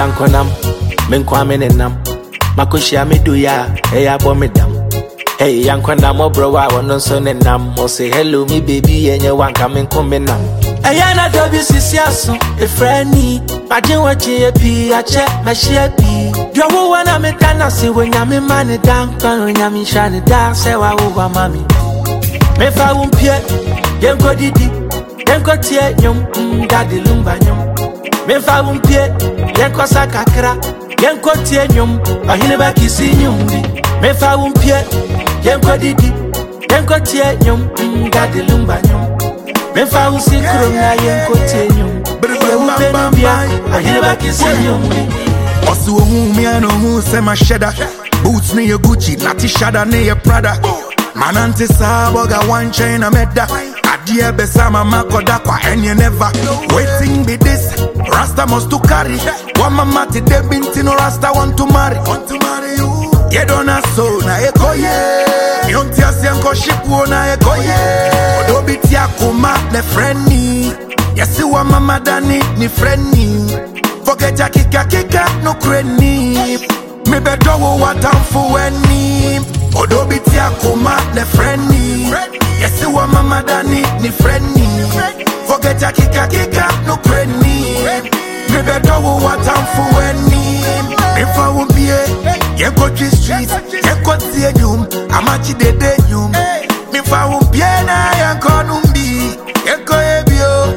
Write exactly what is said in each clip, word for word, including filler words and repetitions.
yankonam, menkwame nenam. Makushia me do ya, hey abomedam. Hey yankonam obrowa wono so nenam. Mo say hello me baby and you want come come nam. Ayana dobi sisiaso, a friendly. Majin wachi e pi ache, ma share pi. Dwa wo wana me dana si when yami mani down, when yami shine down, say wa wo mami. Me fa wumpie, yenko didi, yenko tie nyum, daddy lumba nyum. Me fa wumpie, yenko sakakra, yenko tie nyum, ahine ba kisi nyum di. Me fa wumpie, yenko didi, yenko tie nyum, daddy lumba nyum. Me fa wusi krom na yenko tie nyum. Ye upe nubia, ahine ba kisi nyum di. Osu ohu mi ano hu se ma sheda. Boots ni ye Gucci, nati shada ni ye Prada. Manante saboga one chain a meda. Adie besama makoda kwa enye never. Waiting be this, Rasta must to carry. One mama ti de binti no Rasta want to marry. Want to marry you. Ye dona so na eko ye. Yonti asianko shipu na eko ye. Odo biti akuma ne friendly. Yesi wa mama dani ni friendly. Forget ya kika kika no cranny. Me bedo wo watamfu weni. Odo biti akuma ne friendly. Yesi wa mama dani ni friendly. Forget ya kika kika no cranny. Me bedo wo watamfu weni. Me fa wumbie. Yenko G street. Yenko tie nyum. Amachi dede nyum. Me fa wumbie na yenko numbi. Yenko ebio.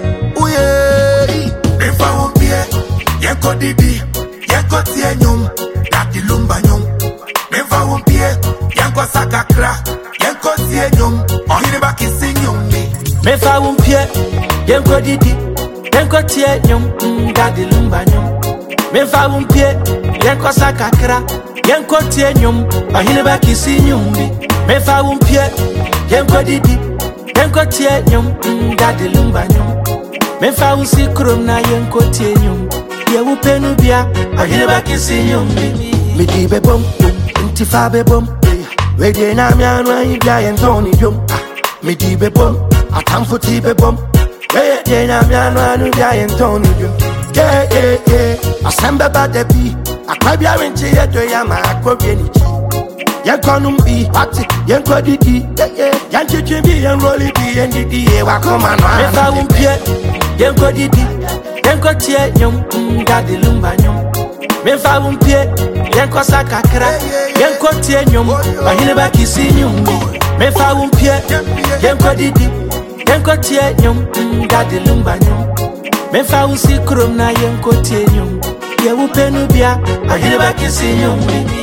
Uye. Me fa wumbie. Yenko didi. Yenko tie nyum. Dati lumba nyum. Me fa wumbie. Yenko sakakra. Yenko tie nyum. Ohine baki si nyum mi. Me fa wumpie. Yenko didi. Yenko tie nyum. Dati lumba nyum. Me fa wumpie. Yenko sakakra. Yenko tie nyum. Ohine baki si nyum mi. Me fa wumpie. Yenko didi. Yenko tie nyum. Dati lumba nyum. Me fa wusi krom na yenko tie nyum. Ye upe nubia. Ohine baki si nyum mi. Me di be bom. Intifa be bom. Wede na mi anwa ibia yentoni jom. Me di be bom. Atamfo ti be bom. Wede na mi anwa ibia yentoni jom. Yeah yeah yeah. Asembe ba de bi. Akwabia renche ye do ya ma akwabia ni chi. Yenko numbi hati. Yenko didi. Yeah yeah. Yanchichi bi yen roli bi yen didi ye wakoma no. Me fa wumpie. Yenko didi. Yenko tie nyom. Daddy lumba nyom. Me fa wumpie. Yenko sakakra. Yenko tie nyum. Ahine ba kisi nyum. Me fa wumpie. Yenko didi. Yenko tie nyum. Daddy lumba nyum. Me fa wusi krom na yenko tie nyum. Ye upe nubia. Ahine ba kisi nyum.